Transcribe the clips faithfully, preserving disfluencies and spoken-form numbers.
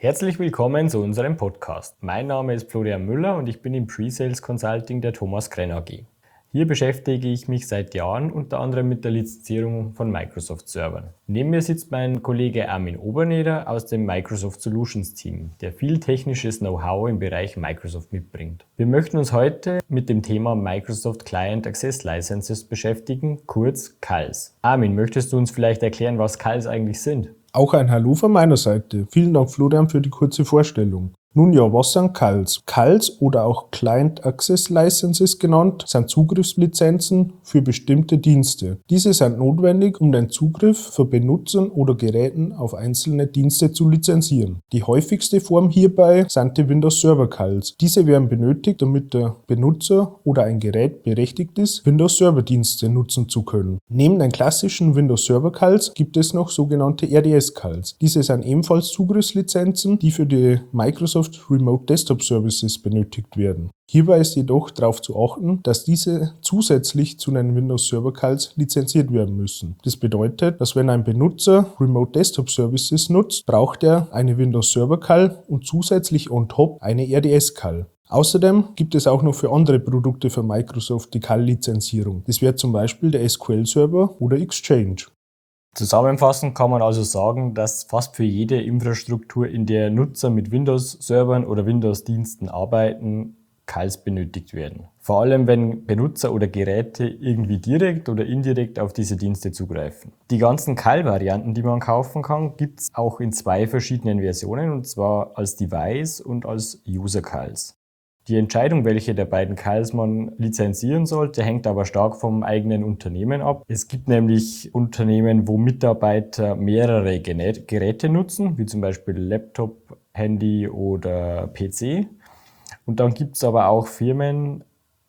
Herzlich willkommen zu unserem Podcast. Mein Name ist Florian Müller und ich bin im Pre-Sales Consulting der Thomas Krenn A G. Hier beschäftige ich mich seit Jahren unter anderem mit der Lizenzierung von Microsoft-Servern. Neben mir sitzt mein Kollege Armin Oberneder aus dem Microsoft Solutions Team, der viel technisches Know-how im Bereich Microsoft mitbringt. Wir möchten uns heute mit dem Thema Microsoft Client Access Licenses beschäftigen, kurz C A L S. Armin, möchtest du uns vielleicht erklären, was C A L S eigentlich sind? Auch ein Hallo von meiner Seite. Vielen Dank, Florian, für die kurze Vorstellung. Nun ja, was sind C A L S? C A L S oder auch Client Access Licenses genannt, sind Zugriffslizenzen für bestimmte Dienste. Diese sind notwendig, um den Zugriff für Benutzern oder Geräten auf einzelne Dienste zu lizenzieren. Die häufigste Form hierbei sind die Windows Server C A L S. Diese werden benötigt, damit der Benutzer oder ein Gerät berechtigt ist, Windows Server Dienste nutzen zu können. Neben den klassischen Windows Server C A L S gibt es noch sogenannte R D S C A L S. Diese sind ebenfalls Zugriffslizenzen, die für die Microsoft Remote Desktop Services benötigt werden. Hierbei ist jedoch darauf zu achten, dass diese zusätzlich zu den Windows Server C A L S lizenziert werden müssen. Das bedeutet, dass wenn ein Benutzer Remote Desktop Services nutzt, braucht er eine Windows Server C A L und zusätzlich on top eine R D S C A L. Außerdem gibt es auch noch für andere Produkte von Microsoft die C A L-Lizenzierung. Das wäre zum Beispiel der S Q L-Server oder Exchange. Zusammenfassend kann man also sagen, dass fast für jede Infrastruktur, in der Nutzer mit Windows-Servern oder Windows-Diensten arbeiten, C A L S benötigt werden. Vor allem, wenn Benutzer oder Geräte irgendwie direkt oder indirekt auf diese Dienste zugreifen. Die ganzen C A L-Varianten, die man kaufen kann, gibt es auch in zwei verschiedenen Versionen, und zwar als Device und als User-C A L S. Die Entscheidung, welche der beiden C A L S man lizenzieren sollte, hängt aber stark vom eigenen Unternehmen ab. Es gibt nämlich Unternehmen, wo Mitarbeiter mehrere Geräte nutzen, wie zum Beispiel Laptop, Handy oder P C. Und dann gibt es aber auch Firmen,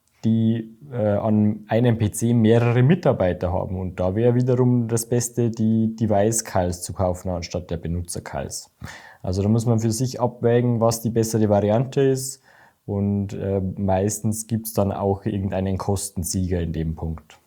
die äh, an einem P C mehrere Mitarbeiter haben. Und da wäre wiederum das Beste, die Device-C A L S zu kaufen, anstatt der Benutzer-C A L S. Also da muss man für sich abwägen, was die bessere Variante ist. Und äh, meistens gibt es dann auch irgendeinen Kostensieger in dem Punkt.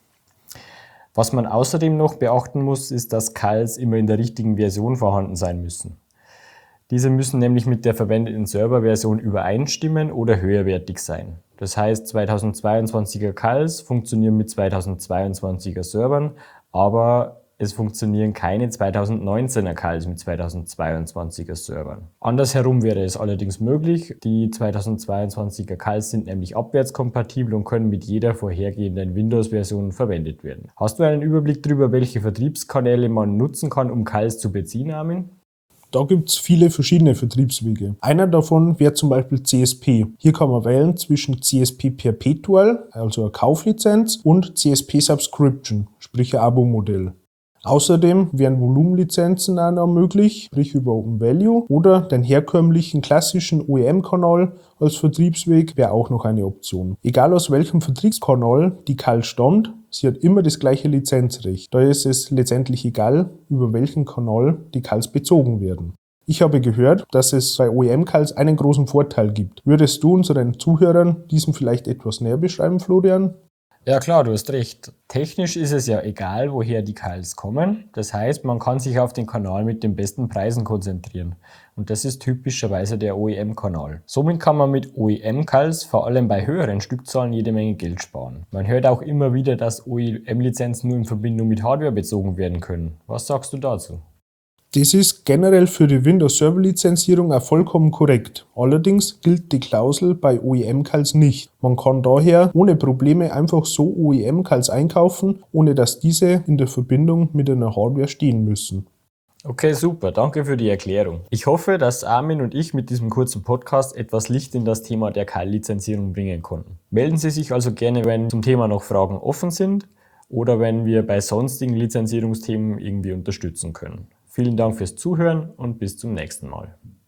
Was man außerdem noch beachten muss, ist, dass C A L S immer in der richtigen Version vorhanden sein müssen. Diese müssen nämlich mit der verwendeten Serverversion übereinstimmen oder höherwertig sein. Das heißt, zweitausendzweiundzwanziger C A L S funktionieren mit zweitausendzweiundzwanziger Servern, aber es funktionieren keine zweitausendneunzehner C A L S mit zweitausendzweiundzwanziger Servern. Andersherum wäre es allerdings möglich. Die zweitausendzweiundzwanziger C A L S sind nämlich abwärtskompatibel und können mit jeder vorhergehenden Windows-Version verwendet werden. Hast du einen Überblick darüber, welche Vertriebskanäle man nutzen kann, um C A L S zu beziehen, Armin? Da gibt es viele verschiedene Vertriebswege. Einer davon wäre zum Beispiel C S P. Hier kann man wählen zwischen C S P Perpetual, also eine Kauflizenz, und C S P Subscription, sprich ein Abo-Modell. Außerdem wären Volumenlizenzen auch noch möglich, sprich über Open Value, oder den herkömmlichen klassischen O E M-Kanal als Vertriebsweg wäre auch noch eine Option. Egal aus welchem Vertriebskanal die C A L stammt, sie hat immer das gleiche Lizenzrecht. Da ist es letztendlich egal, über welchen Kanal die C A Ls bezogen werden. Ich habe gehört, dass es bei O E M-C A Ls einen großen Vorteil gibt. Würdest du unseren Zuhörern diesen vielleicht etwas näher beschreiben, Florian? Ja klar, du hast recht. Technisch ist es ja egal, woher die C A L S kommen. Das heißt, man kann sich auf den Kanal mit den besten Preisen konzentrieren. Und das ist typischerweise der O E M-Kanal. Somit kann man mit O E M-C A L S vor allem bei höheren Stückzahlen jede Menge Geld sparen. Man hört auch immer wieder, dass O E M-Lizenzen nur in Verbindung mit Hardware bezogen werden können. Was sagst du dazu? Das ist generell für die Windows Server Lizenzierung auch vollkommen korrekt. Allerdings gilt die Klausel bei O E M-C A Ls nicht. Man kann daher ohne Probleme einfach so O E M-C A Ls einkaufen, ohne dass diese in der Verbindung mit einer Hardware stehen müssen. Okay, super. Danke für die Erklärung. Ich hoffe, dass Armin und ich mit diesem kurzen Podcast etwas Licht in das Thema der C A L-Lizenzierung bringen konnten. Melden Sie sich also gerne, wenn zum Thema noch Fragen offen sind oder wenn wir bei sonstigen Lizenzierungsthemen irgendwie unterstützen können. Vielen Dank fürs Zuhören und bis zum nächsten Mal.